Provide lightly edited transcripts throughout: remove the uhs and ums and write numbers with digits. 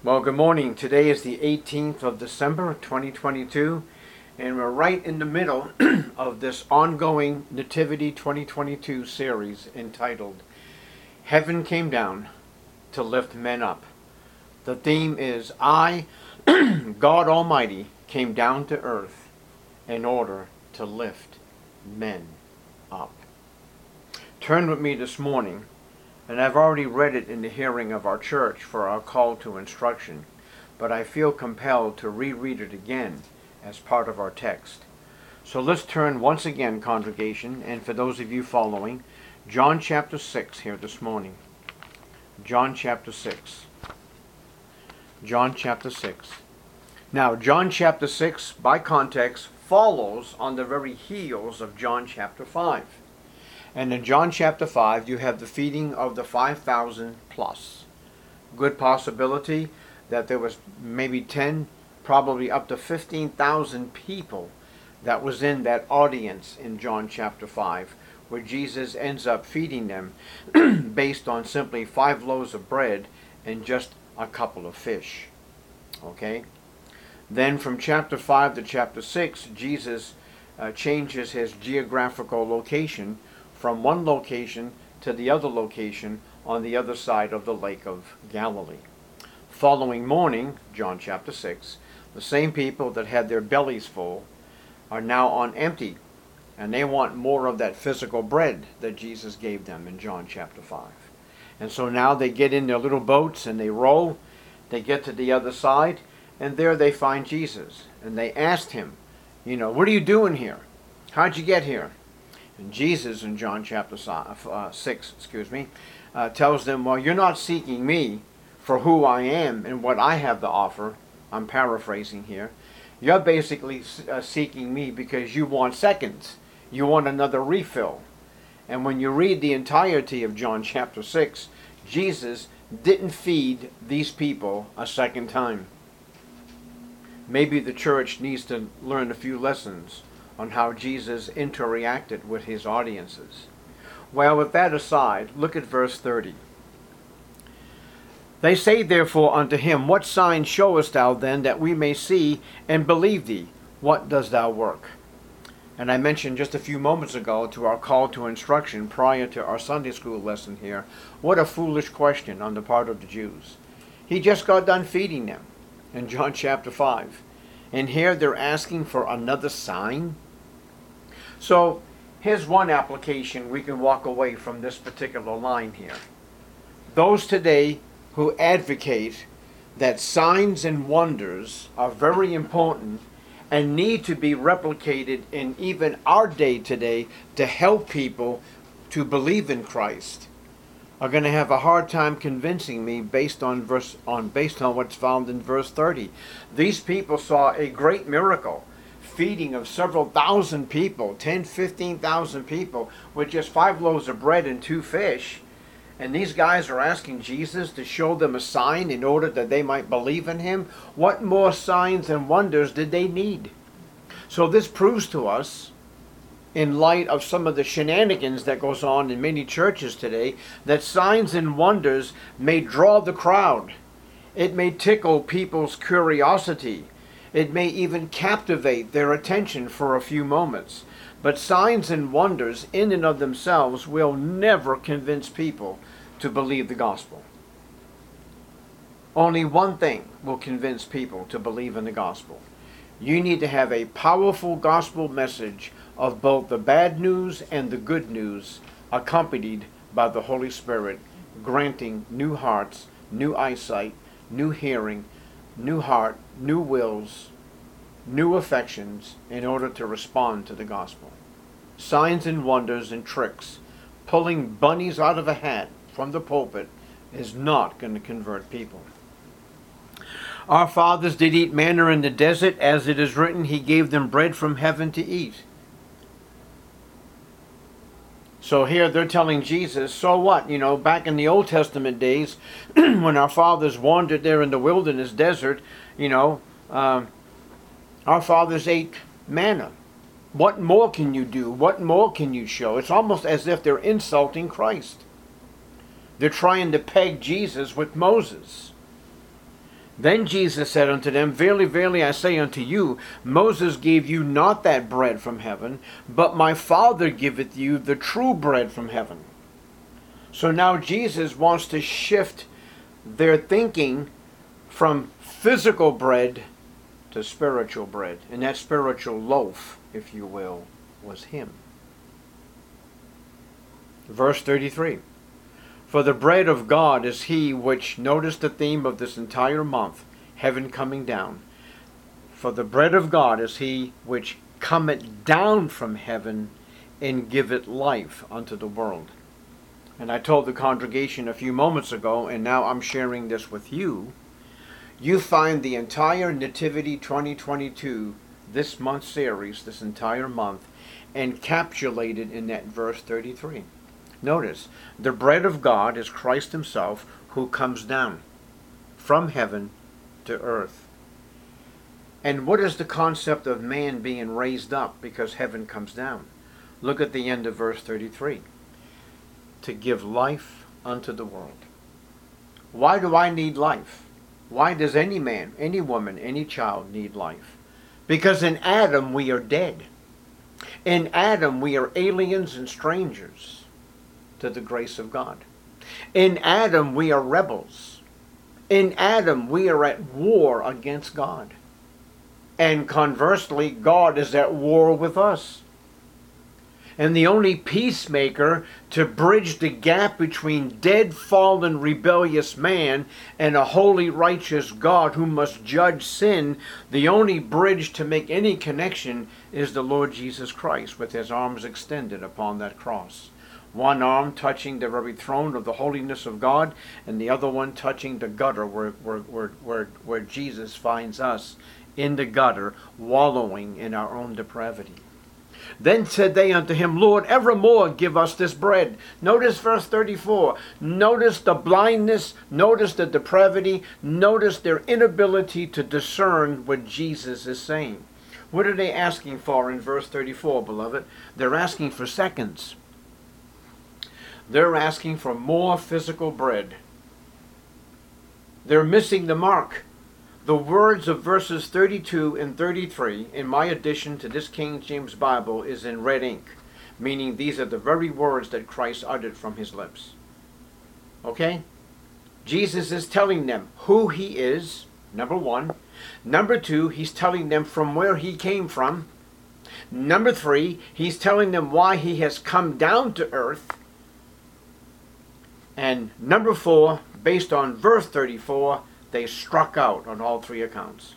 Well, good morning. Today is the 18th of December, 2022, and we're right in the middle of this ongoing Nativity 2022 series entitled Heaven Came Down to Lift Men Up. The theme is I, God Almighty, came down to earth in order to lift men up. Turn with me this morning, and I've already read it in the hearing of our church for our call to instruction, but I feel compelled to reread it again as part of our text. So let's turn once again, congregation, and for those of you following, John chapter 6 here this morning. John chapter 6. John chapter 6. Now, John chapter 6, by context, follows on the very heels of John chapter 5. And in John chapter 5, you have the feeding of the 5,000 plus. Good possibility that there was maybe 10, probably up to 15,000 people that was in that audience in John chapter 5, where Jesus ends up feeding them based on simply 5 loaves of bread and just a couple of fish. Okay? Then from chapter 5 to chapter 6, Jesus changes his geographical location from one location to the other location on the other side of the Lake of Galilee. Following morning, John chapter 6, the same people that had their bellies full are now on empty, and they want more of that physical bread that Jesus gave them in John chapter 5. And so now they get in their little boats and they row, they get to the other side, and there they find Jesus. And they asked him, what are you doing here? How'd you get here? And Jesus in John chapter 6, tells them, well, you're not seeking me for who I am and what I have to offer. I'm paraphrasing here. You're basically seeking me because you want seconds. You want another refill. And when you read the entirety of John chapter 6, Jesus didn't feed these people a second time. Maybe the church needs to learn a few lessons on how Jesus interacted with his audiences. Well, with that aside, look at verse 30. They say therefore unto him, what sign showest thou then, that we may see and believe thee? What dost thou work? And I mentioned just a few moments ago to our call to instruction prior to our Sunday school lesson here, what a foolish question on the part of the Jews. He just got done feeding them in John chapter 5. And here they're asking for another sign. So here's one application we can walk away from this particular line here. Those today who advocate that signs and wonders are very important and need to be replicated in even our day today to help people to believe in Christ are going to have a hard time convincing me based on what's found in verse 30. These people saw a great miracle, feeding of several thousand people, 10, 15,000 people, with just 5 loaves of bread and 2 fish. And these guys are asking Jesus to show them a sign in order that they might believe in him. What more signs and wonders did they need? So this proves to us, in light of some of the shenanigans that goes on in many churches today, that signs and wonders may draw the crowd. It may tickle people's curiosity. It may even captivate their attention for a few moments. But signs and wonders in and of themselves will never convince people to believe the gospel. Only one thing will convince people to believe in the gospel. You need to have a powerful gospel message of both the bad news and the good news, accompanied by the Holy Spirit, granting new hearts, new eyesight, new hearing, new heart, new wills, new affections, in order to respond to the gospel. Signs and wonders and tricks, pulling bunnies out of a hat from the pulpit, is not going to convert people. Our fathers did eat manna in the desert, as it is written, he gave them bread from heaven to eat. So here they're telling Jesus, so what? Back in the Old Testament days, when our fathers wandered there in the wilderness desert, our fathers ate manna. What more can you do? What more can you show? It's almost as if they're insulting Christ. They're trying to peg Jesus with Moses. Then Jesus said unto them, Verily, verily, I say unto you, Moses gave you not that bread from heaven, but my Father giveth you the true bread from heaven. So now Jesus wants to shift their thinking from physical bread to spiritual bread. And that spiritual loaf, if you will, was him. Verse 33. For the bread of God is he which, notice the theme of this entire month, heaven coming down. For the bread of God is he which cometh down from heaven and giveth life unto the world. And I told the congregation a few moments ago, and now I'm sharing this with you. You find the entire Nativity 2022, this month series, this entire month, encapsulated in that verse 33. Notice, the bread of God is Christ himself, who comes down from heaven to earth. And what is the concept of man being raised up because heaven comes down? Look at the end of verse 33. To give life unto the world. Why do I need life? Why does any man, any woman, any child need life? Because in Adam we are dead. In Adam we are aliens and strangers to the grace of God. In Adam we are rebels. In Adam we are at war against God. And conversely, God is at war with us. And the only peacemaker to bridge the gap between dead, fallen, rebellious man and a holy, righteous God who must judge sin, the only bridge to make any connection is the Lord Jesus Christ with his arms extended upon that cross. One arm touching the very throne of the holiness of God, and the other one touching the gutter where Jesus finds us, in the gutter, wallowing in our own depravity. Then said they unto him, Lord, evermore give us this bread. Notice verse 34. Notice the blindness. Notice the depravity. Notice their inability to discern what Jesus is saying. What are they asking for in verse 34, beloved? They're asking for seconds. They're asking for more physical bread. They're missing the mark. The words of verses 32 and 33 in my edition to this King James Bible is in red ink, meaning these are the very words that Christ uttered from his lips. Okay? Jesus is telling them who he is, number one. Number two, he's telling them from where he came from. Number three, he's telling them why he has come down to earth. And number four, based on verse 34, they struck out on all three accounts.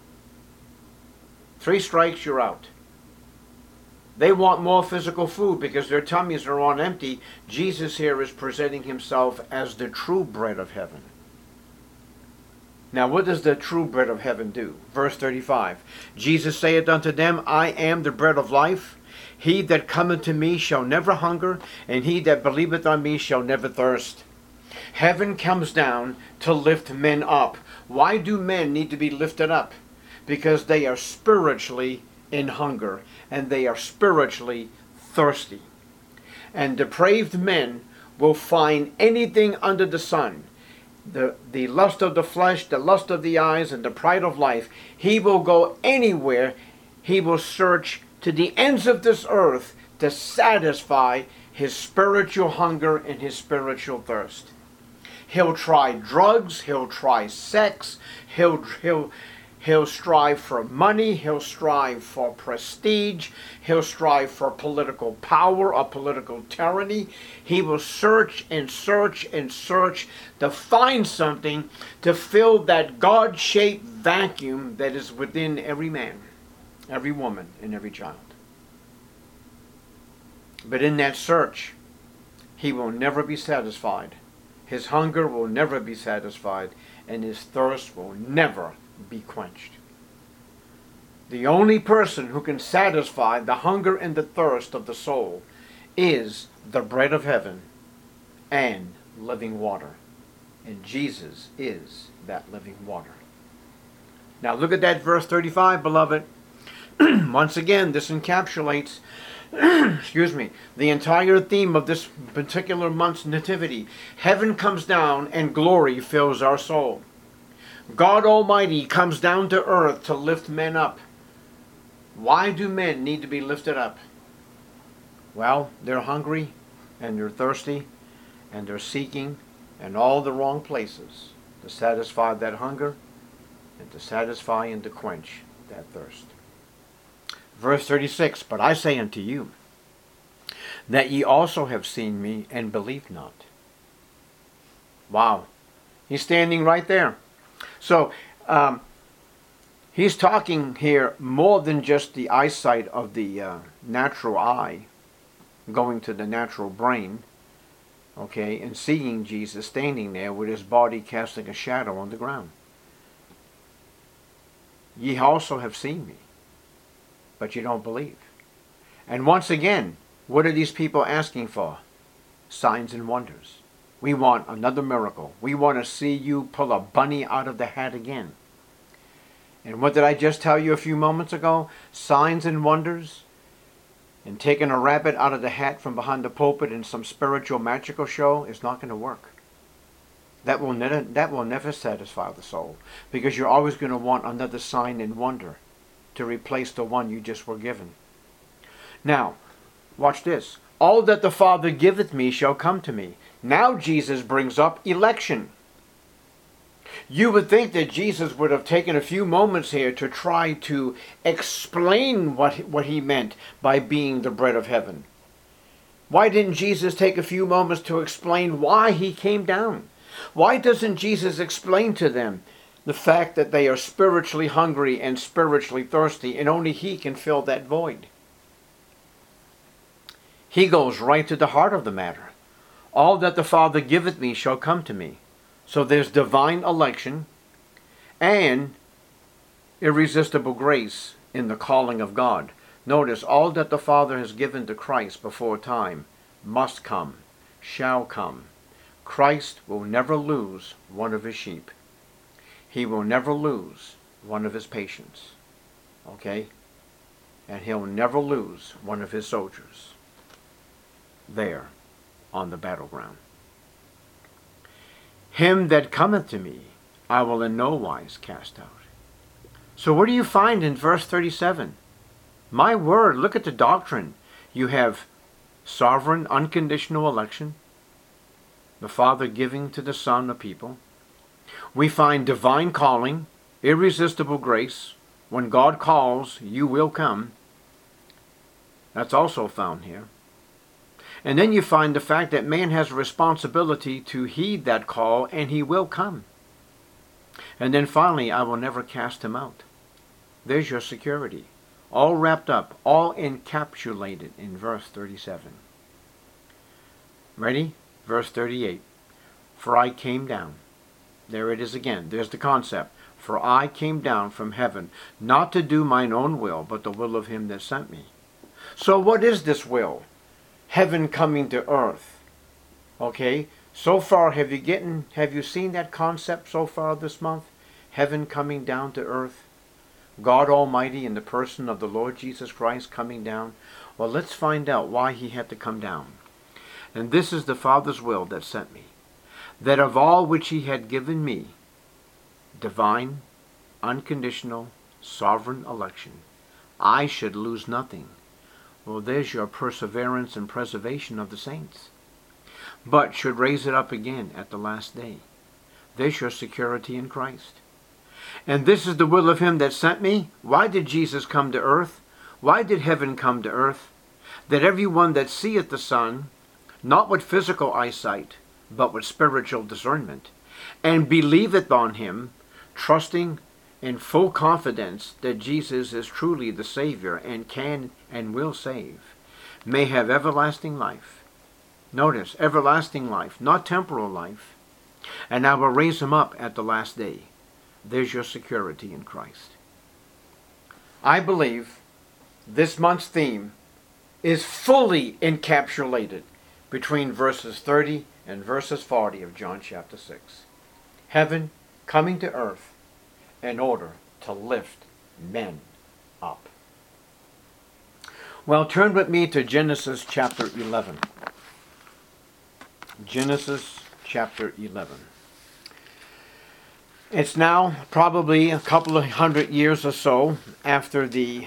3 strikes, you're out. They want more physical food because their tummies are on empty. Jesus here is presenting himself as the true bread of heaven. Now what does the true bread of heaven do? Verse 35. Jesus saith unto them, I am the bread of life. He that cometh to me shall never hunger, and he that believeth on me shall never thirst. Heaven comes down to lift men up. Why do men need to be lifted up? Because they are spiritually in hunger, and they are spiritually thirsty. And depraved men will find anything under the sun. The lust of the flesh, the lust of the eyes, and the pride of life. He will go anywhere. He will search to the ends of this earth to satisfy his spiritual hunger and his spiritual thirst. He'll try drugs, he'll try sex, he'll strive for money, he'll strive for prestige, he'll strive for political power or political tyranny. He will search and search and search to find something to fill that God-shaped vacuum that is within every man, every woman, and every child. But in that search, he will never be satisfied. His hunger will never be satisfied, and his thirst will never be quenched. The only person who can satisfy the hunger and the thirst of the soul is the bread of heaven and living water. And Jesus is that living water. Now look at that verse 35, beloved. Once again, this encapsulates the entire theme of this particular month's nativity. Heaven comes down and glory fills our soul. God Almighty comes down to earth to lift men up. Why do men need to be lifted up? Well, they're hungry and they're thirsty and they're seeking in all the wrong places to satisfy that hunger and to satisfy and to quench that thirst. Verse 36, but I say unto you, that ye also have seen me and believe not. Wow. He's standing right there. So, he's talking here more than just the eyesight of the natural eye going to the natural brain, okay, and seeing Jesus standing there with his body casting a shadow on the ground. Ye also have seen me, but you don't believe. And once again, what are these people asking for? Signs and wonders. We want another miracle. We want to see you pull a bunny out of the hat again. And what did I just tell you a few moments ago? Signs and wonders and taking a rabbit out of the hat from behind the pulpit in some spiritual magical show is not going to work. That will never satisfy the soul, because you're always going to want another sign and wonder to replace the one you just were given. Now, watch this. All that the Father giveth me shall come to me. Now Jesus brings up election. You would think that Jesus would have taken a few moments here to try to explain what he meant by being the bread of heaven. Why didn't Jesus take a few moments to explain why he came down? Why doesn't Jesus explain to them the fact that they are spiritually hungry and spiritually thirsty, and only he can fill that void? He goes right to the heart of the matter. All that the Father giveth me shall come to me. So there's divine election and irresistible grace in the calling of God. Notice, all that the Father has given to Christ before time must come, shall come. Christ will never lose one of his sheep. He will never lose one of his patients. Okay? And he'll never lose one of his soldiers there on the battleground. Him that cometh to me, I will in no wise cast out. So what do you find in verse 37? My word, look at the doctrine. You have sovereign, unconditional election, the Father giving to the Son a people. We find divine calling, irresistible grace. When God calls, you will come. That's also found here. And then you find the fact that man has a responsibility to heed that call, and he will come. And then finally, I will never cast him out. There's your security. All wrapped up, all encapsulated in verse 37. Ready? Verse 38. For I came down. There it is again. There's the concept. For I came down from heaven, not to do mine own will, but the will of him that sent me. So what is this will? Heaven coming to earth. Okay? So far, have you seen that concept so far this month? Heaven coming down to earth. God Almighty in the person of the Lord Jesus Christ coming down. Well, let's find out why he had to come down. And this is the Father's will that sent me, that of all which he had given me, divine, unconditional, sovereign election, I should lose nothing. Well, there's your perseverance and preservation of the saints. But should raise it up again at the last day. There's your security in Christ. And this is the will of him that sent me. Why did Jesus come to earth? Why did heaven come to earth? That everyone that seeth the Son, not with physical eyesight, but with spiritual discernment, and believeth on him, trusting in full confidence that Jesus is truly the Savior and can and will save, may have everlasting life. Notice, everlasting life, not temporal life. And I will raise him up at the last day. There's your security in Christ. I believe this month's theme is fully encapsulated between verses 30 and verses 40 of John chapter 6. Heaven coming to earth in order to lift men up. Well, turn with me to Genesis chapter 11. Genesis chapter 11. It's now probably a couple of hundred years or so after the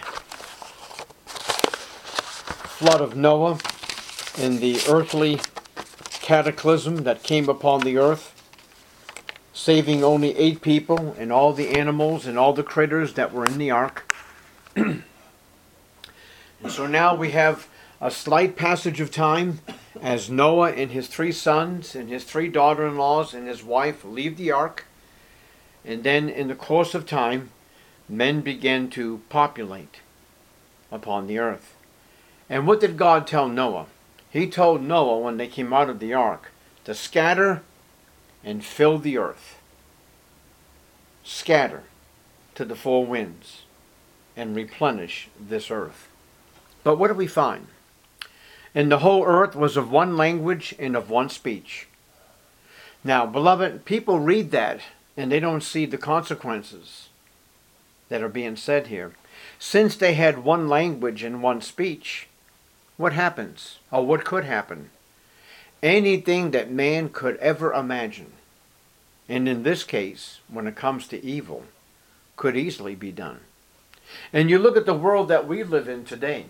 flood of Noah and the earthly cataclysm that came upon the earth, saving only 8 people and all the animals and all the critters that were in the ark. And so now we have a slight passage of time as Noah and his 3 sons and his 3 daughter-in-laws and his wife leave the ark. And then in the course of time, men began to populate upon the earth. And what did God tell Noah? He told Noah when they came out of the ark to scatter and fill the earth. Scatter to the 4 winds and replenish this earth. But what do we find? And the whole earth was of one language and of one speech. Now, beloved, people read that and they don't see the consequences that are being said here. Since they had one language and one speech, what happens? Or what could happen? Anything that man could ever imagine, and in this case, when it comes to evil, could easily be done. And you look at the world that we live in today.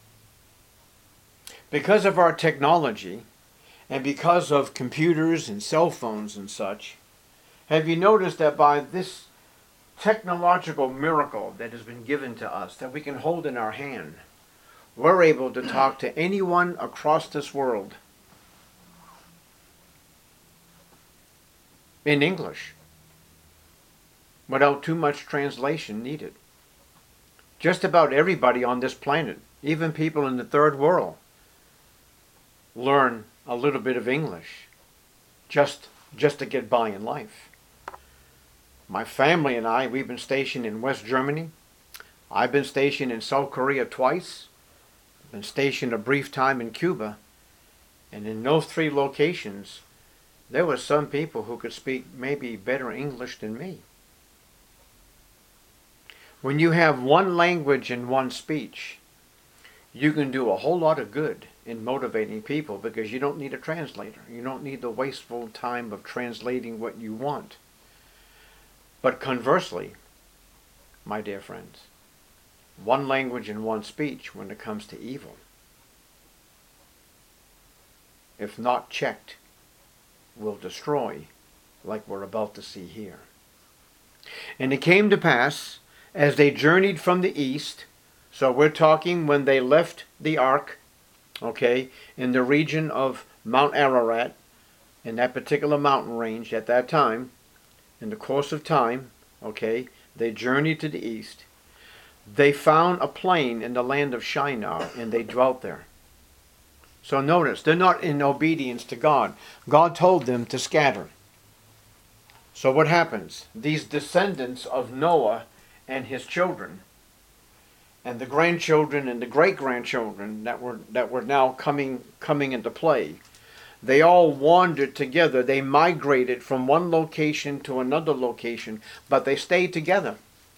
Because of our technology, and because of computers and cell phones and such, have you noticed that by this technological miracle that has been given to us, that we can hold in our hand, we're able to talk to anyone across this world in English without too much translation needed. Just about everybody on this planet, even people in the 3rd world, learn a little bit of English just to get by in life. My family and I, we've been stationed in West Germany. I've been stationed in South Korea twice. I've been stationed a brief time in Cuba. And in those 3 locations, there were some people who could speak maybe better English than me. When you have one language and one speech, you can do a whole lot of good in motivating people because you don't need a translator. You don't need the wasteful time of translating what you want. But conversely, my dear friends, one language and one speech when it comes to evil, if not checked, will destroy, like we're about to see here. And it came to pass, as they journeyed from the east, so we're talking when they left the ark, okay, in the region of Mount Ararat, in that particular mountain range at that time, in the course of time, okay, they journeyed to the east. They found a plain in the land of Shinar, and they dwelt there. So notice, they're not in obedience to God. God told them to scatter. So what happens? These descendants of Noah and his children, and the grandchildren and the great-grandchildren that were now coming into play, they all wandered together. They migrated from one location to another location, but they stayed together.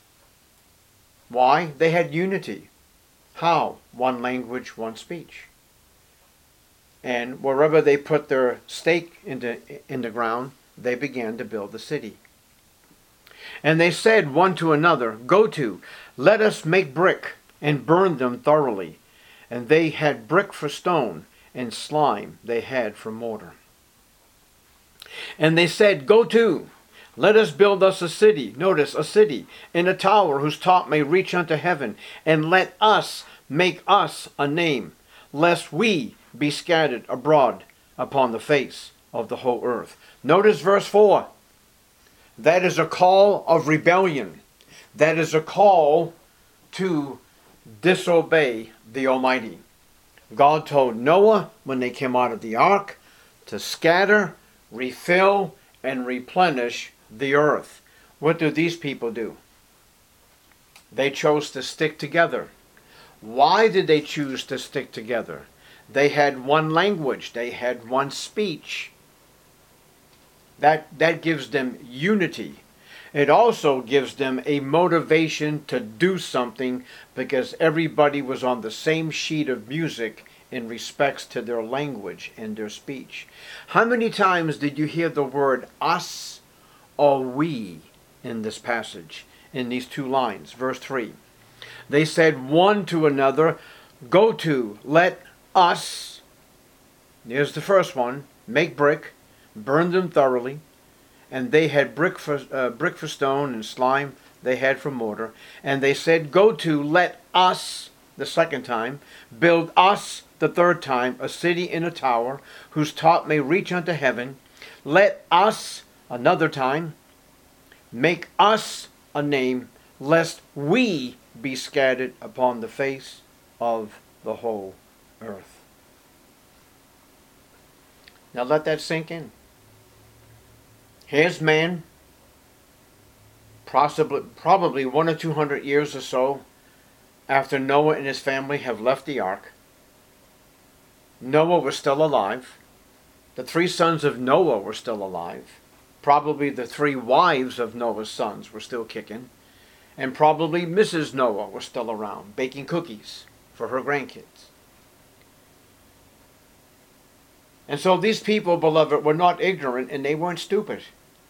Why? They had unity. How? One language, one speech. And wherever they put their stake in the ground, they began to build the city. And they said one to another, "Go to, let us make brick and burn them thoroughly." And they had brick for stone, and slime they had for mortar. And they said, "Go to, let us build us a city," notice, a city, "and a tower whose top may reach unto heaven, and let us make us a name, lest we be scattered abroad upon the face of the whole earth." Notice verse 4. That is a call of rebellion. That is a call to disobey the Almighty. God told Noah when they came out of the ark to scatter, refill, and replenish the earth. What do these people do? They chose to stick together. Why did they choose to stick together? They had one language. They had one speech. That gives them unity. It also gives them a motivation to do something because everybody was on the same sheet of music in respects to their language and their speech. How many times did you hear the word us or we in this passage, in these two lines. Verse 3. They said one to another, go to, let us, here's the first one, make brick, burn them thoroughly. And they had brick for stone, and slime they had for mortar. And they said, go to, let us, the second time, build us, the third time, a city in a tower, whose top may reach unto heaven. Let us, another time, make us a name, lest we be scattered upon the face of the whole earth. Now let that sink in. Here's man, probably 100 or 200 years or so after Noah and his family have left the ark. Noah was still alive. The three sons of Noah were still alive. Probably the three wives of Noah's sons were still kicking. And probably Mrs. Noah was still around, baking cookies for her grandkids. And so these people, beloved, were not ignorant, and they weren't stupid.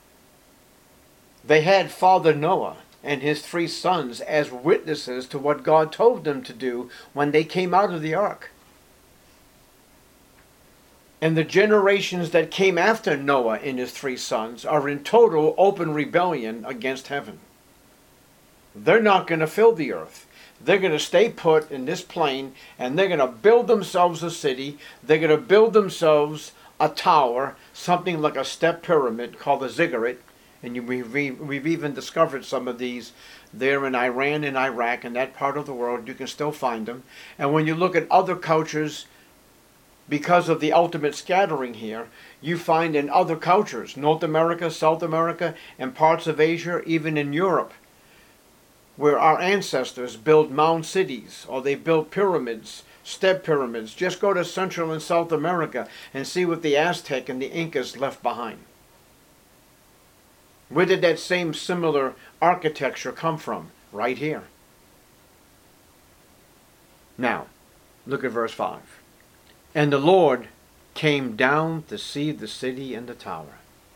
They had Father Noah and his three sons as witnesses to what God told them to do when they came out of the ark. And the generations that came after Noah and his three sons are in total open rebellion against heaven. They're not going to fill the earth. They're going to stay put in this plane, and they're going to build themselves a city. They're going to build themselves a tower, something like a step pyramid called a ziggurat. And we've even discovered some of these there in Iran and Iraq and that part of the world. You can still find them. And when you look at other cultures, because of the ultimate scattering here, you find in other cultures, North America, South America, and parts of Asia, even in Europe, where our ancestors built mound cities, or they built pyramids, step pyramids. Just go to Central and South America and see what the Aztec and the Incas left behind. Where did that same similar architecture come from? Right here. Now, look at verse 5. And the Lord came down to see the city and the tower.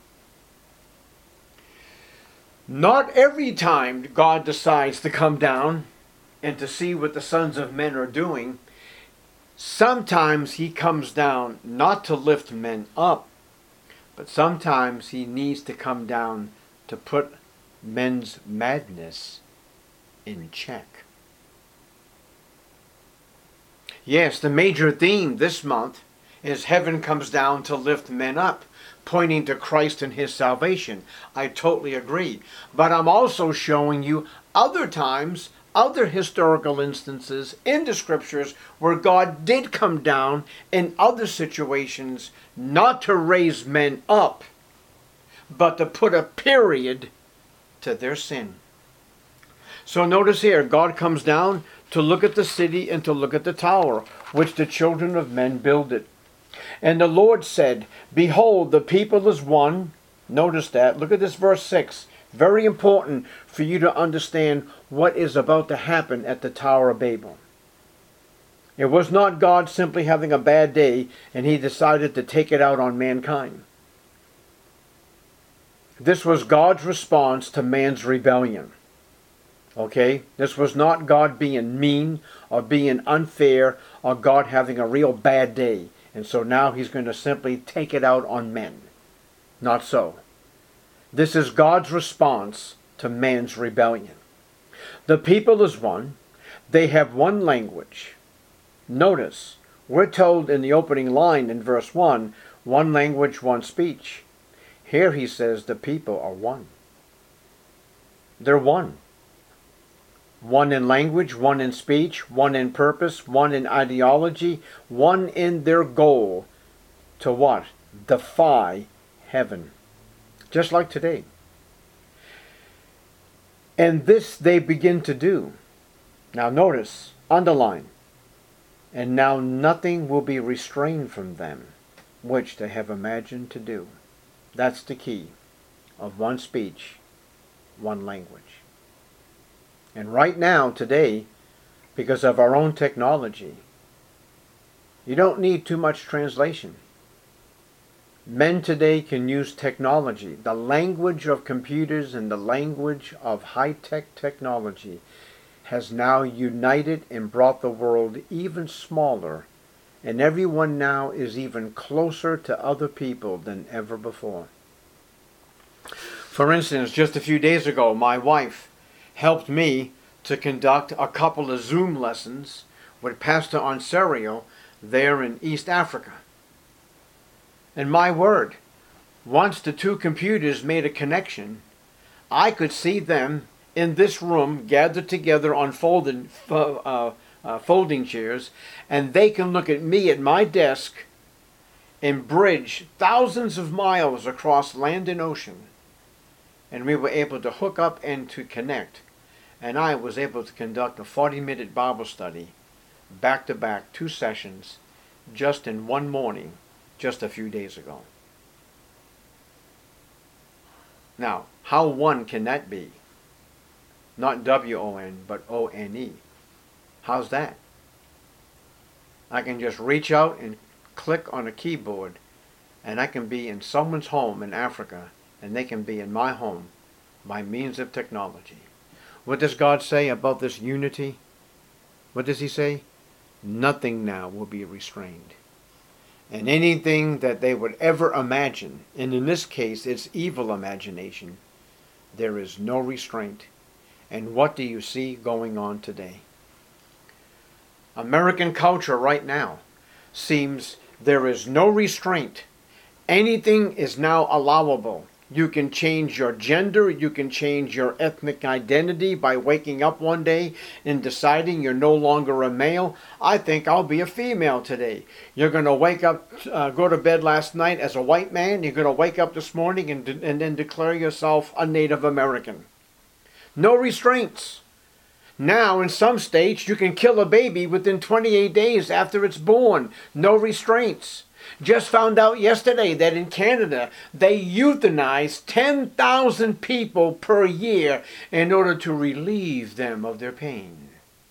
Not every time God decides to come down and to see what the sons of men are doing. Sometimes he comes down not to lift men up, but sometimes he needs to come down to put men's madness in check. Yes, the major theme this month is heaven comes down to lift men up, pointing to Christ and his salvation. I totally agree. But I'm also showing you other times, other historical instances in the scriptures where God did come down in other situations, not to raise men up, but to put a period to their sin. So notice here, God comes down to look at the city and to look at the tower, which the children of men builded. And the Lord said, behold, the people is one. Notice that. Look at this verse 6. Very important for you to understand what is about to happen at the Tower of Babel. It was not God simply having a bad day and he decided to take it out on mankind. This was God's response to man's rebellion. Okay? This was not God being mean or being unfair or God having a real bad day. And so now he's going to simply take it out on men. Not so. This is God's response to man's rebellion. The people is one. They have one language. Notice, we're told in the opening line in verse 1, one language, one speech. Here he says the people are one. They're one. One in language, one in speech, one in purpose, one in ideology, one in their goal to what? Defy heaven. Just like today. And this they begin to do. Now notice, underline. And now nothing will be restrained from them, which they have imagined to do. That's the key of one speech, one language. And right now, today, because of our own technology, you don't need too much translation. Men today can use technology, the language of computers and the language of high-tech technology has now united and brought the world even smaller, and everyone now is even closer to other people than ever before. For instance, just a few days ago, my wife helped me to conduct a couple of Zoom lessons with Pastor Onsario there in East Africa. And my word, once the two computers made a connection, I could see them in this room gathered together on folding chairs, and they can look at me at my desk and bridge thousands of miles across land and ocean. And we were able to hook up and to connect. And I was able to conduct a 40-minute Bible study, back-to-back, 2 sessions, just in one morning, just a few days ago. Now, how one can that be? Not W-O-N, but O-N-E. How's that? I can just reach out and click on a keyboard, and I can be in someone's home in Africa, and they can be in my home by means of technology. What does God say about this unity? What does he say? Nothing now will be restrained. And anything that they would ever imagine, and in this case it's evil imagination, there is no restraint. And what do you see going on today? American culture right now seems there is no restraint. Anything is now allowable. You can change your gender, you can change your ethnic identity by waking up one day and deciding you're no longer a male. I think I'll be a female today. You're going to wake up, go to bed last night as a white man. You're going to wake up this morning and then declare yourself a Native American. No restraints. Now, in some states, you can kill a baby within 28 days after it's born. No restraints. Just found out yesterday that in Canada, they euthanize 10,000 people per year in order to relieve them of their pain.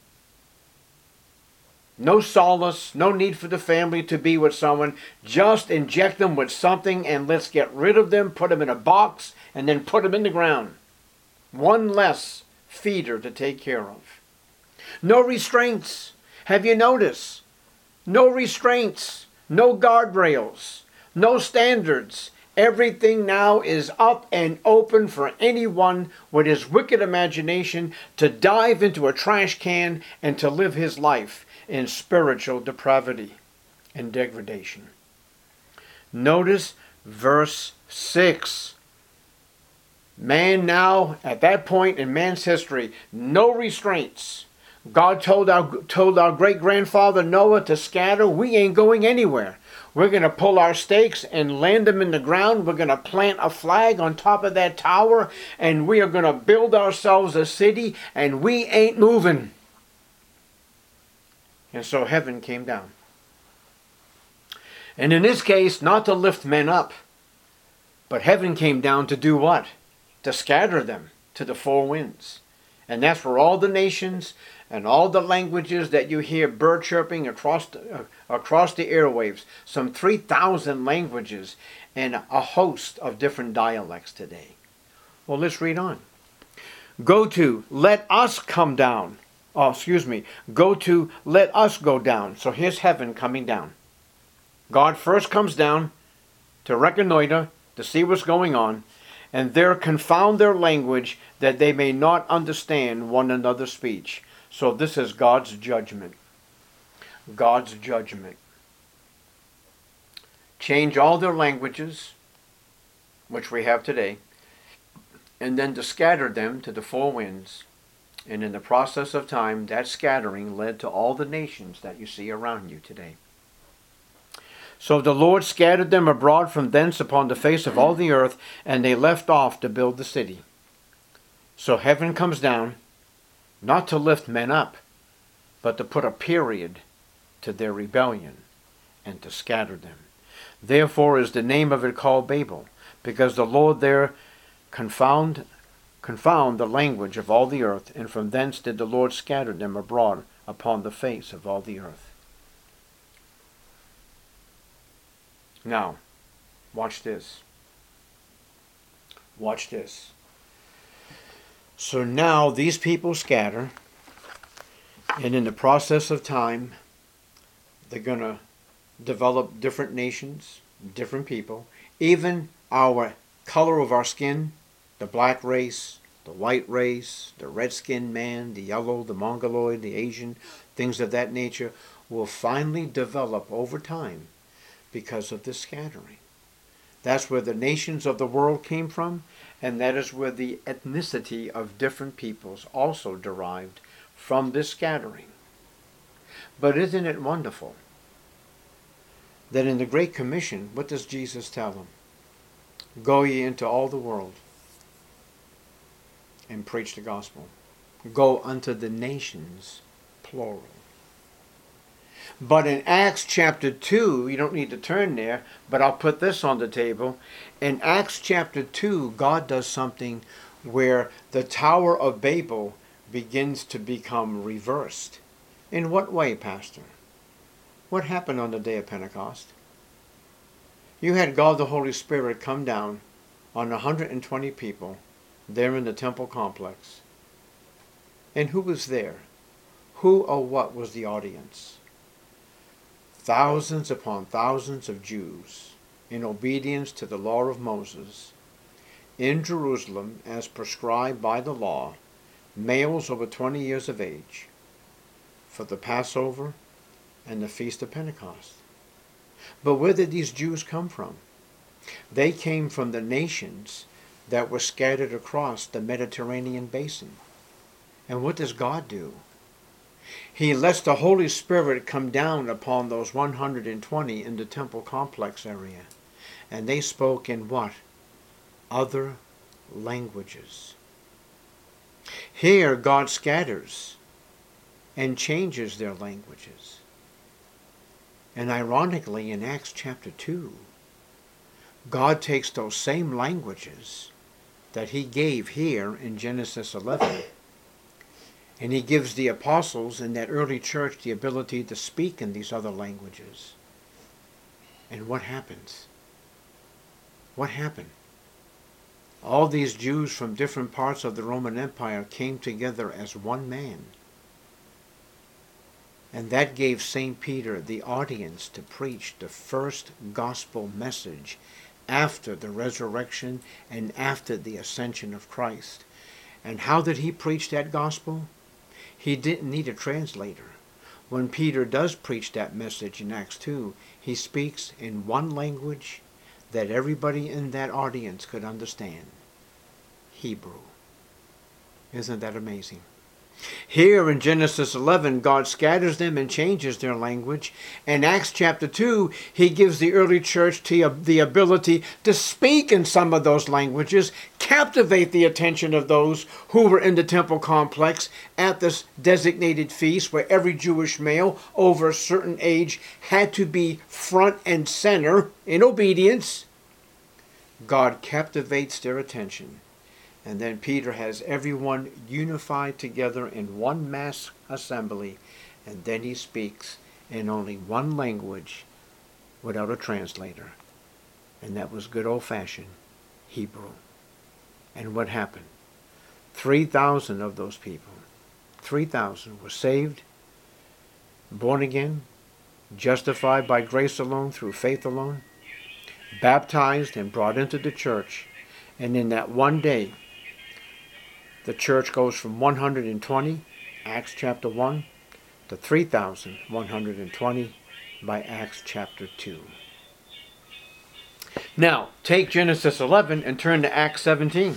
No solace, no need for the family to be with someone. Just inject them with something and let's get rid of them, put them in a box, and then put them in the ground. One less feeder to take care of. No restraints. Have you noticed? No restraints. No guardrails. No standards. Everything now is up and open for anyone with his wicked imagination to dive into a trash can and to live his life in spiritual depravity and degradation. Notice verse 6. Man now, at that point in man's history, no restraints. God told our great-grandfather Noah to scatter. We ain't going anywhere. We're going to pull our stakes and land them in the ground. We're going to plant a flag on top of that tower, and we are going to build ourselves a city, and we ain't moving. And so heaven came down. And in this case, not to lift men up, but heaven came down to do what? To scatter them to the four winds. And that's where all the nations and all the languages that you hear bird chirping across the airwaves, some 3,000 languages and a host of different dialects today. Well, let's read on. Go to, let us come down. Go to, let us go down. So here's heaven coming down. God first comes down to reconnoiter, to see what's going on, and there confound their language, that they may not understand one another's speech. So this is God's judgment. God's judgment. Change all their languages, which we have today, and then to scatter them to the four winds. And in the process of time, that scattering led to all the nations that you see around you today. So the Lord scattered them abroad from thence upon the face of all the earth, and they left off to build the city. So heaven comes down, not to lift men up, but to put a period to their rebellion and to scatter them. Therefore is the name of it called Babel, because the Lord there confound the language of all the earth, and from thence did the Lord scatter them abroad upon the face of all the earth. Now, Watch this. Watch this. So now these people scatter, and in the process of time, they're going to develop different nations, different people. Even our color of our skin, the black race, the white race, the red-skinned man, the yellow, the mongoloid, the Asian, things of that nature, will finally develop over time because of this scattering. That's where the nations of the world came from, and that is where the ethnicity of different peoples also derived from this scattering. But isn't it wonderful that in the Great Commission, what does Jesus tell them? Go ye into all the world and preach the gospel. Go unto the nations, plural. But in Acts chapter 2, you don't need to turn there, but I'll put this on the table. In Acts chapter 2, God does something where the Tower of Babel begins to become reversed. In what way, Pastor? What happened on the day of Pentecost? You had God the Holy Spirit come down on 120 people there in the temple complex. And who was there? Who or what was the audience? Thousands upon thousands of Jews, in obedience to the law of Moses, in Jerusalem as prescribed by the law, males over 20 years of age, for the Passover and the Feast of Pentecost. But where did these Jews come from? They came from the nations that were scattered across the Mediterranean basin. And what does God do? He lets the Holy Spirit come down upon those 120 in the temple complex area. And they spoke in what? Other languages. Here God scatters and changes their languages. And ironically, in Acts chapter 2, God takes those same languages that he gave here in Genesis 11, and he gives the apostles in that early church the ability to speak in these other languages. And what happens? What happened? All these Jews from different parts of the Roman Empire came together as one man. And that gave St. Peter the audience to preach the first gospel message after the resurrection and after the ascension of Christ. And how did he preach that gospel? He didn't need a translator. When Peter does preach that message in Acts 2, he speaks in one language that everybody in that audience could understand. Hebrew. Isn't that amazing? Here in Genesis 11, God scatters them and changes their language. In Acts chapter 2, he gives the early church the ability to speak in some of those languages, captivate the attention of those who were in the temple complex at this designated feast where every Jewish male over a certain age had to be front and center in obedience. God captivates their attention. And then Peter has everyone unified together in one mass assembly, and then he speaks in only one language without a translator. And that was good old-fashioned Hebrew. And what happened? 3,000 of those people, 3,000 were saved, born again, justified by grace alone, through faith alone, baptized and brought into the church. And in that one day, the church goes from 120, Acts chapter 1, to 3,120 by Acts chapter 2. Now, take Genesis 11 and turn to Acts 17.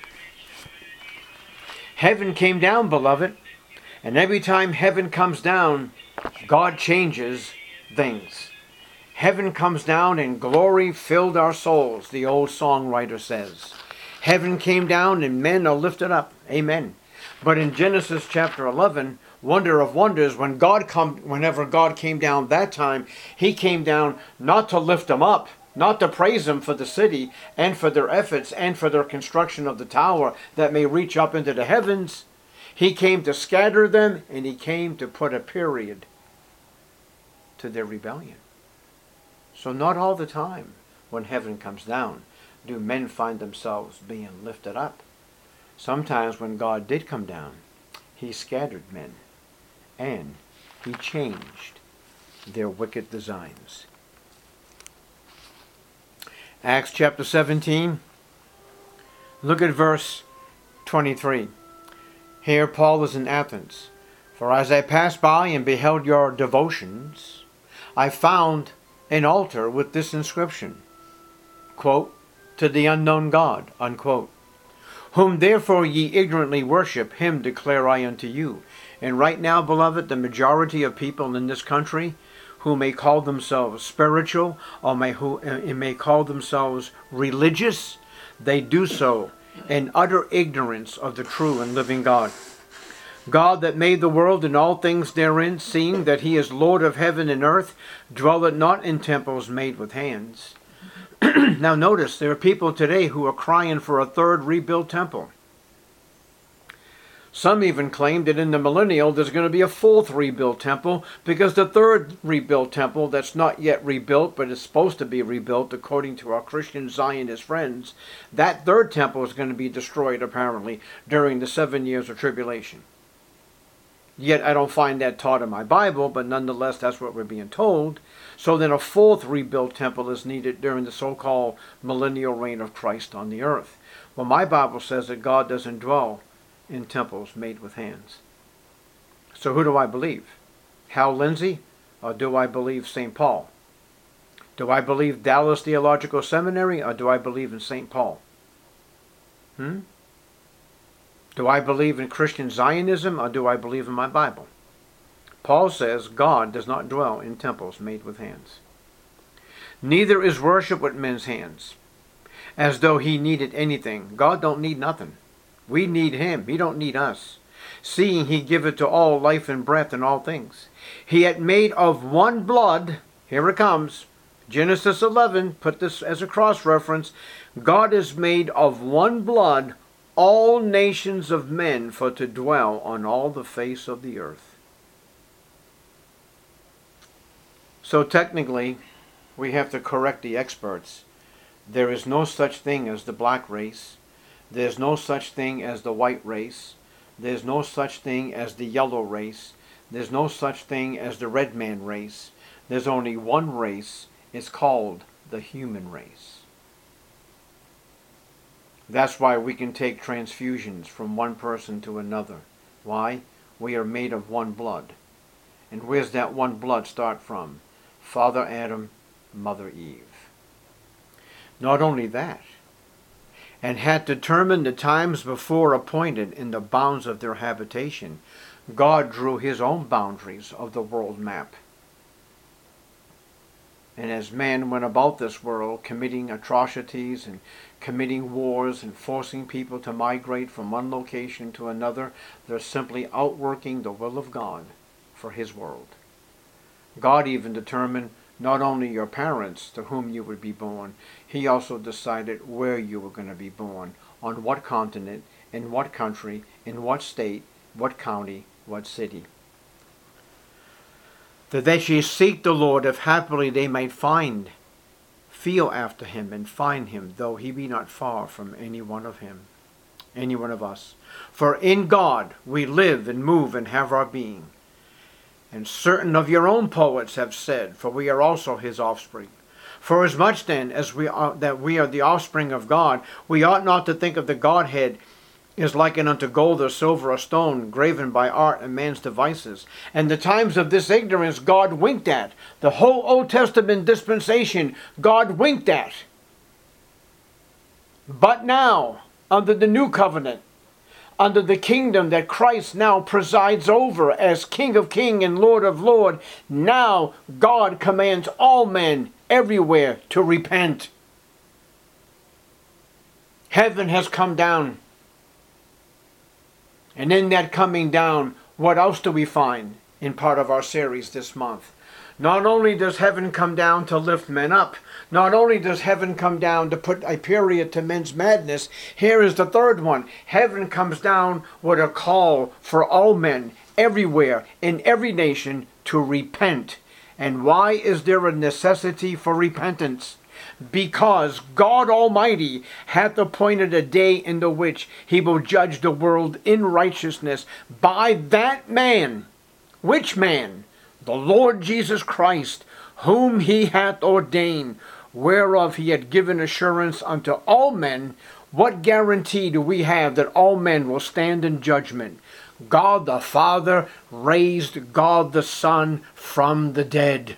Heaven came down, beloved, and every time heaven comes down, God changes things. Heaven comes down and glory filled our souls, the old songwriter says. Heaven came down and men are lifted up. Amen. But in Genesis chapter 11, wonder of wonders, whenever God came down that time, he came down not to lift them up, not to praise them for the city and for their efforts and for their construction of the tower that may reach up into the heavens. He came to scatter them, and he came to put a period to their rebellion. So not all the time when heaven comes down, do men find themselves being lifted up. Sometimes when God did come down, he scattered men, and he changed their wicked designs. Acts chapter 17, look at verse 23. Here Paul is in Athens. For as I passed by and beheld your devotions, I found an altar with this inscription, quote, to the unknown God, unquote. Whom therefore ye ignorantly worship, him declare I unto you. And right now, beloved, the majority of people in this country who may call themselves spiritual or may call themselves religious, they do so in utter ignorance of the true and living God. God that made the world and all things therein, seeing that he is Lord of heaven and earth, dwelleth not in temples made with hands. Now notice, there are people today who are crying for a third rebuilt temple. Some even claim that in the millennial there's going to be a fourth rebuilt temple, because the third rebuilt temple that's not yet rebuilt but is supposed to be rebuilt according to our Christian Zionist friends, that third temple is going to be destroyed apparently during the 7 years of tribulation. Yet I don't find that taught in my Bible, but nonetheless that's what we're being told. So then a fourth rebuilt temple is needed during the so-called millennial reign of Christ on the earth. Well, my Bible says that God doesn't dwell in temples made with hands. So who do I believe? Hal Lindsey, or do I believe St. Paul? Do I believe Dallas Theological Seminary, or do I believe in St. Paul? Do I believe in Christian Zionism, or do I believe in my Bible? Paul says God does not dwell in temples made with hands. Neither is worship with men's hands, as though he needed anything. God don't need nothing. We need him. He don't need us. Seeing he giveth to all life and breath and all things. He had made of one blood, here it comes, Genesis 11, put this as a cross-reference. God is made of one blood all nations of men for to dwell on all the face of the earth. So technically, we have to correct the experts. There is no such thing as the black race. There's no such thing as the white race. There's no such thing as the yellow race. There's no such thing as the red man race. There's only one race. It's called the human race. That's why we can take transfusions from one person to another. Why? We are made of one blood. And where's that one blood start from? Father Adam, Mother Eve. Not only that, and had determined the times before appointed in the bounds of their habitation, God drew his own boundaries of the world map. And as man went about this world committing atrocities and committing wars and forcing people to migrate from one location to another, they're simply outworking the will of God for his world. God even determined not only your parents to whom you would be born, he also decided where you were going to be born, on what continent, in what country, in what state, what county, what city. That ye seek the Lord, if happily they might feel after him and find him, though he be not far from any one of us. For in God we live and move and have our being. And certain of your own poets have said, for we are also his offspring. For as much then as we are the offspring of God, we ought not to think of the Godhead is likened unto gold or silver or stone, graven by art and man's devices. And the times of this ignorance God winked at. The whole Old Testament dispensation God winked at. But now, under the new covenant, under the kingdom that Christ now presides over as King of Kings and Lord of Lords, now God commands all men everywhere to repent. Heaven has come down. And in that coming down, what else do we find in part of our series this month? Not only does heaven come down to lift men up, not only does heaven come down to put a period to men's madness, here is the third one. Heaven comes down with a call for all men, everywhere, in every nation, to repent. And why is there a necessity for repentance? because God Almighty hath appointed a day in the which he will judge the world in righteousness by that man. Which man? The Lord Jesus Christ, whom he hath ordained, whereof he had given assurance unto all men. What guarantee do we have that all men will stand in judgment? God the Father raised God the Son from the dead.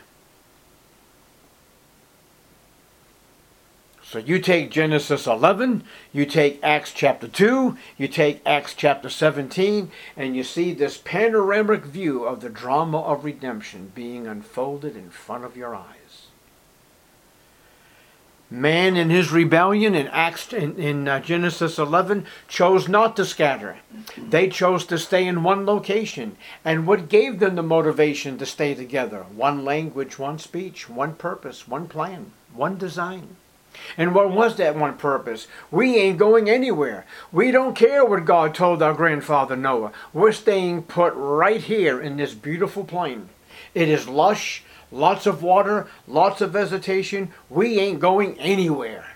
So you take Genesis 11, you take Acts chapter 2, you take Acts chapter 17, and you see this panoramic view of the drama of redemption being unfolded in front of your eyes. Man in his rebellion in Genesis 11 chose not to scatter. They chose to stay in one location. And what gave them the motivation to stay together? One language, one speech, one purpose, one plan, one design. And what was that one purpose? We ain't going anywhere. We don't care what God told our grandfather Noah. We're staying put right here in this beautiful plain. It is lush, lots of water, lots of vegetation. We ain't going anywhere.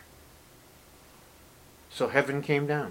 So heaven came down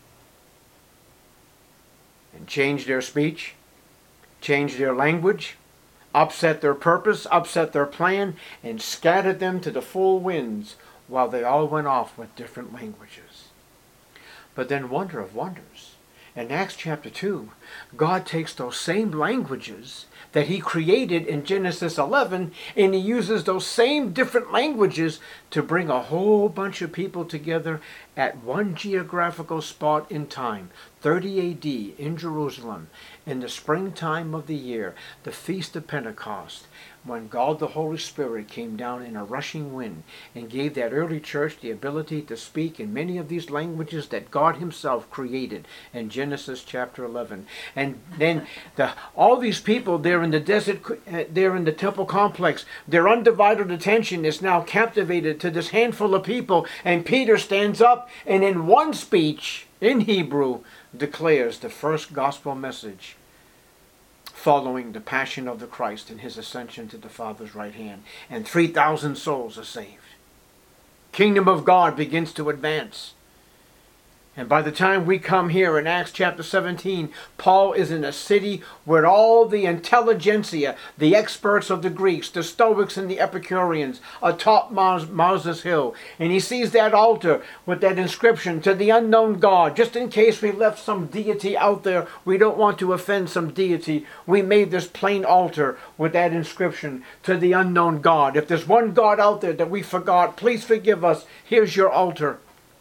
and changed their speech, changed their language, upset their purpose, upset their plan, and scattered them to the full winds while they all went off with different languages. But then, wonder of wonders, in Acts chapter 2, God takes those same languages that he created in Genesis 11, and he uses those same different languages to bring a whole bunch of people together at one geographical spot in time, 30 AD in Jerusalem, in the springtime of the year, the Feast of Pentecost, when God the Holy Spirit came down in a rushing wind and gave that early church the ability to speak in many of these languages that God himself created in Genesis chapter 11. And then all these people there in the desert, there in the temple complex, their undivided attention is now captivated to this handful of people, and Peter stands up and in one speech in Hebrew declares the first gospel message following the passion of the Christ and his ascension to the Father's right hand. And 3,000 souls are saved. Kingdom of God begins to advance. And by the time we come here in Acts chapter 17, Paul is in a city where all the intelligentsia, the experts of the Greeks, the Stoics and the Epicureans, atop Mars Hill. And he sees that altar with that inscription, to the unknown God. Just in case we left some deity out there, we don't want to offend some deity. We made this plain altar with that inscription, to the unknown God. If there's one God out there that we forgot, please forgive us. Here's your altar.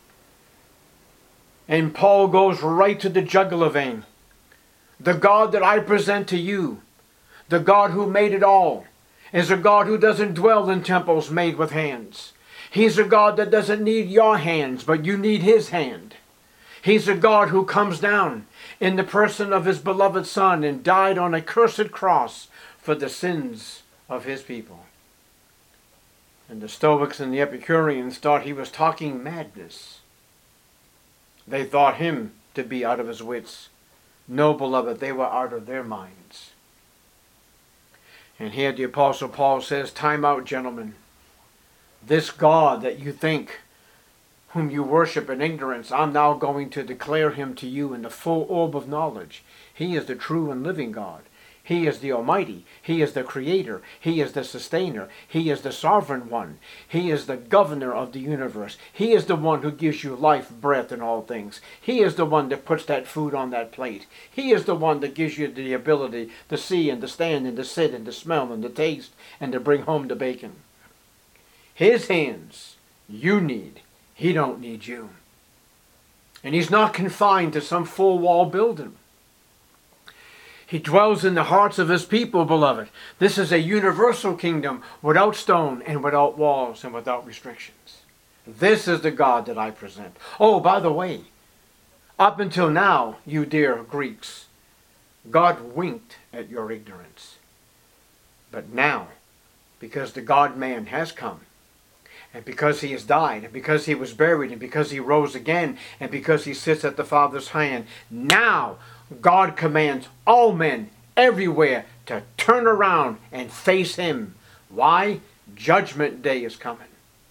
And Paul goes right to the jugular vein. The God that I present to you, the God who made it all, is a God who doesn't dwell in temples made with hands. He's a God that doesn't need your hands, but you need his hand. He's a God who comes down in the person of his beloved Son and died on a cursed cross for the sins of his people. And the Stoics and the Epicureans thought he was talking madness. They thought him to be out of his wits. No, beloved, they were out of their minds. And here the Apostle Paul says, time out, gentlemen. This God that you think, whom you worship in ignorance, I'm now going to declare him to you in the full orb of knowledge. He is the true and living God. He is the Almighty. He is the Creator. He is the Sustainer. He is the Sovereign One. He is the Governor of the universe. He is the one who gives you life, breath, and all things. He is the one that puts that food on that plate. He is the one that gives you the ability to see and to stand and to sit and to smell and to taste and to bring home the bacon. His hands you need. He don't need you. And he's not confined to some four-wall building. He dwells in the hearts of his people, beloved. This is a universal kingdom without stone and without walls and without restrictions. This is the God that I present. Oh, by the way, up until now, you dear Greeks, God winked at your ignorance. But now, because the God-man has come, and because he has died, and because he was buried, and because he rose again, and because he sits at the Father's hand, now God commands all men everywhere to turn around and face him. Why? Judgment day is coming.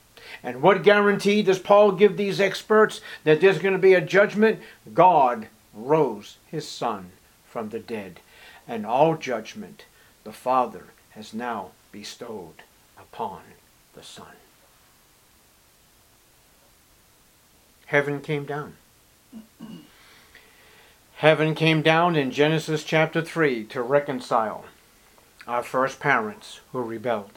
And what guarantee does Paul give these experts that there's going to be a judgment? God rose his Son from the dead, and all judgment the Father has now bestowed upon the Son. Heaven came down. Heaven came down in Genesis chapter 3 to reconcile our first parents who rebelled.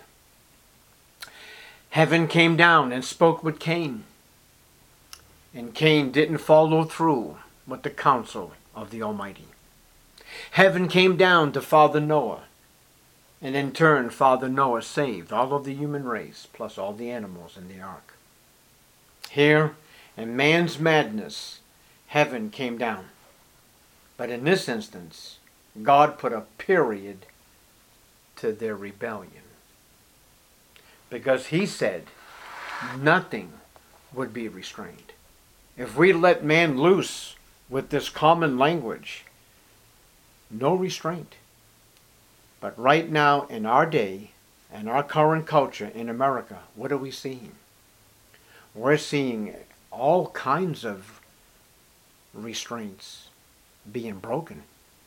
Heaven came down and spoke with Cain. And Cain didn't follow through with the counsel of the Almighty. Heaven came down to Father Noah. And in turn, Father Noah saved all of the human race, plus all the animals in the ark. Here, in man's madness, heaven came down. But in this instance, God put a period to their rebellion. Because he said nothing would be restrained. If we let man loose with this common language, no restraint. But right now, in our day, and our current culture in America, what are we seeing? We're seeing all kinds of restraints being broken.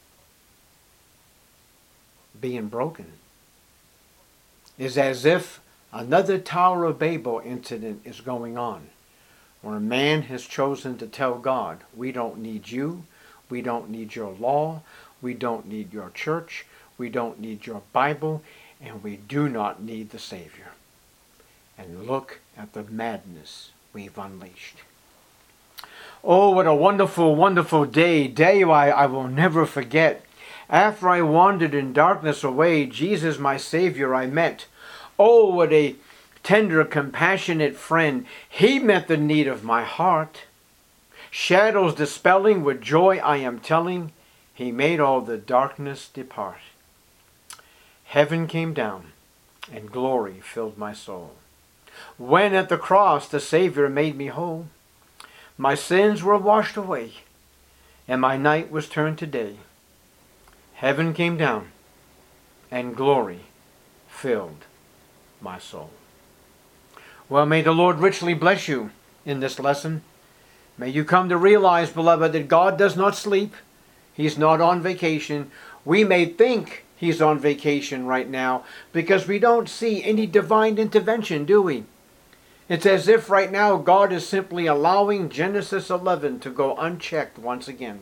Being broken. It's as if another Tower of Babel incident is going on, where man has chosen to tell God, we don't need you, we don't need your law, we don't need your church, we don't need your Bible, and we do not need the Savior. And look at the madness we've unleashed. Oh, what a wonderful, wonderful day I will never forget. After I wandered in darkness away, Jesus, my Savior, I met. Oh, what a tender, compassionate friend. He met the need of my heart. Shadows dispelling, with joy I am telling, he made all the darkness depart. Heaven came down, and glory filled my soul. When at the cross the Savior made me whole, my sins were washed away, and my night was turned to day. Heaven came down, and glory filled my soul. Well, may the Lord richly bless you in this lesson. May you come to realize, beloved, that God does not sleep. He's not on vacation. We may think he's on vacation right now because we don't see any divine intervention, do we? It's as if right now God is simply allowing Genesis 11 to go unchecked once again.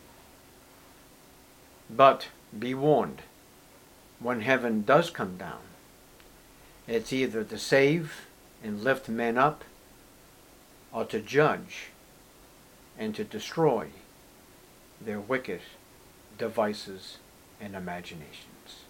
But be warned, when heaven does come down, it's either to save and lift men up, or to judge and to destroy their wicked devices and imaginations.